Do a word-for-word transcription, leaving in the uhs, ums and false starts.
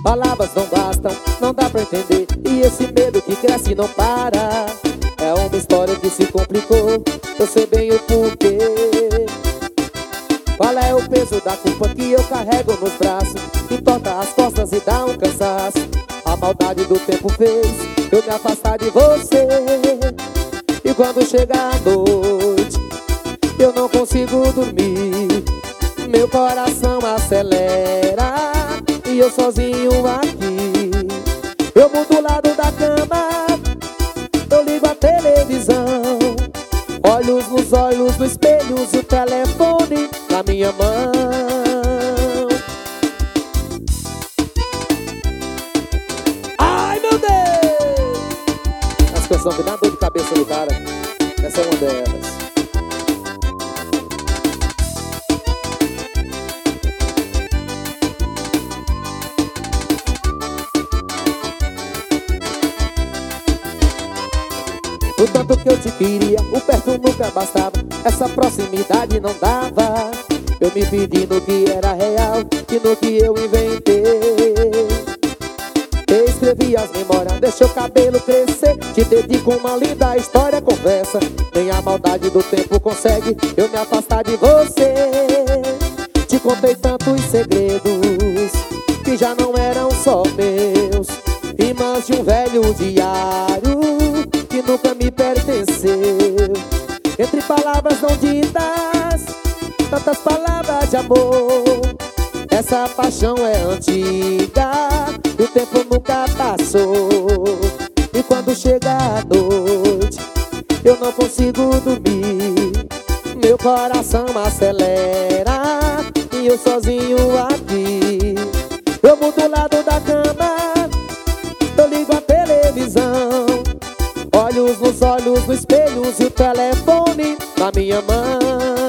Palavras não bastam, não dá pra entender. E esse medo que cresce e não para. É uma história que se complicou, eu sei bem o porquê. Qual é o peso da culpa que eu carrego nos braços? Entorta as costas e dá um cansaço. A maldade do tempo fez eu me afastar de você. E quando chega a noite, eu não consigo dormir. Meu coração acelera e eu sozinho aqui. Eu mudo o lado da cama, eu ligo a televisão, olhos nos olhos no espelho e o telefone na minha mão. Ai, meu Deus! As canções que dá dor de cabeça no cara. Essa é uma delas. O tanto que eu te queria, o perto nunca bastava. Essa proximidade não dava. Eu me pedi no que era real e no que eu inventei. Eu escrevi as memórias, deixei o cabelo crescer. Te dedico uma linda história, conversa. Nem a maldade do tempo consegue eu me afastar de você. Te contei tantos segredos que já não eram só meus. Rimas de um velho diário que nunca me pertenceu. Entre palavras não ditas, tantas palavras de amor. Essa paixão é antiga e o tempo nunca passou. E quando chega a noite, eu não consigo dormir. Meu coração acelera e eu sozinho aqui. Eu mudo o lado da cama, eu ligo a televisão, olhos nos olhos no espelho e o telefone na minha mão.